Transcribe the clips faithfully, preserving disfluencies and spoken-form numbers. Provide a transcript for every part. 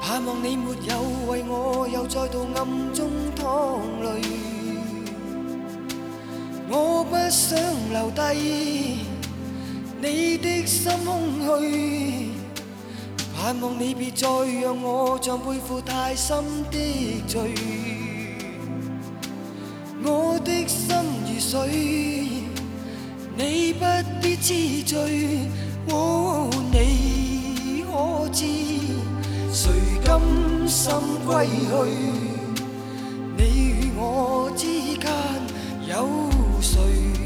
盼望你没有为我又再度暗中淌泪，我不想留低你的心空虚，盼望你别再让我像背负太深的罪，我的心如水，你不必知罪，哦，你可知谁甘心归去？你与我之间有谁？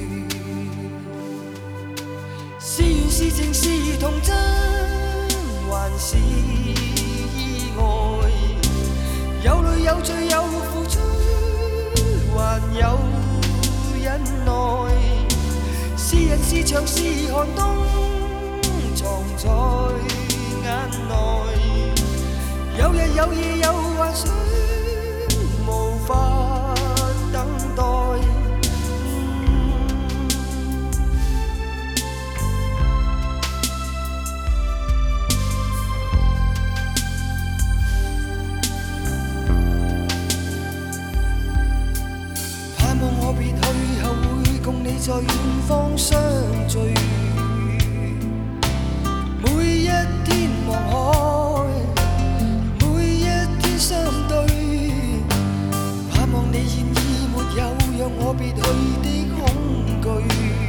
是缘是情是童真，还是意外？有泪有罪有付出，还有忍耐。是人是牆是寒冬，藏在眼內。有日有夜有幻想，無法等待。盼望我別去後會共你在遠方相聚，每一天望海，每一天相對，盼望你現已沒有讓我別去的恐懼，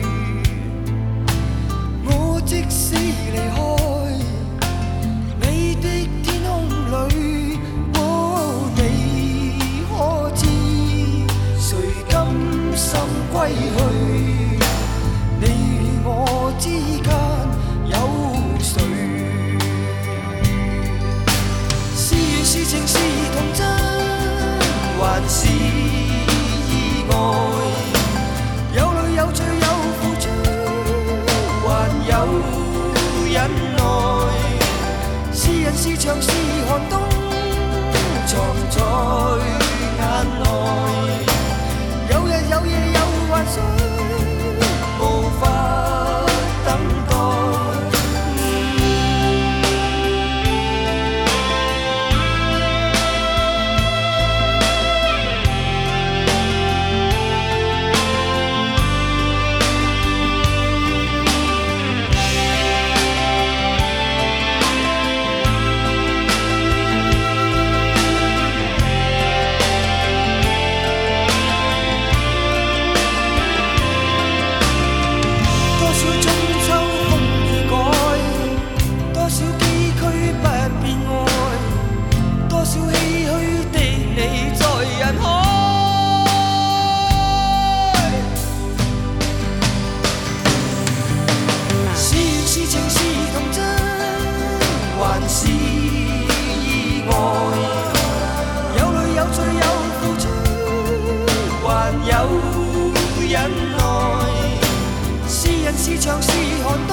我即使離開你的天空裏，哦，你可知誰甘心歸去？你與我之間有誰？是緣是情是童真，還是意外？有淚有罪有付出，還有忍耐。是人是牆是寒冬，藏在眼內。有日有夜有幻想，無法等待。是意外，有淚有罪有付出，還有忍耐。是人是牆是寒